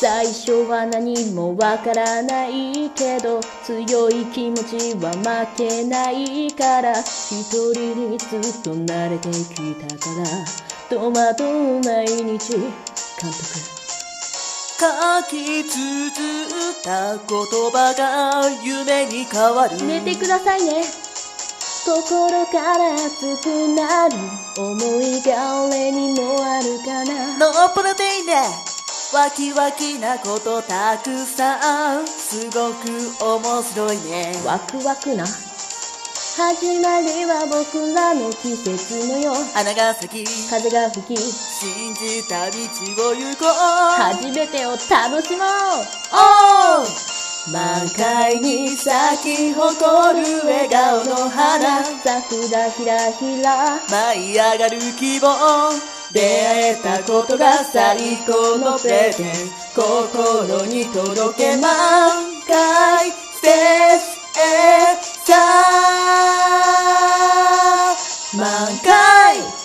最初は何もわからないけど強い気持ちは負けないから一人にずっと慣れてきたから戸惑う毎日監督書き綴った言葉が夢に変わる。 寝てくださいね。心から熱くなる思いが俺にもあるかな。 のっぽのでいいね。ワキワキなことたくさんすごく面白いね。 ワクワクな始まりは僕らの季節のよ。 花が咲き風が吹き信じた道を行こう。 初めてを楽しもう。 おー満開に咲き誇る笑顔の花。 桜ひらひら舞い上がる希望。出会えたことが最高のプレゼント。心に届け満開ステージへさあ満開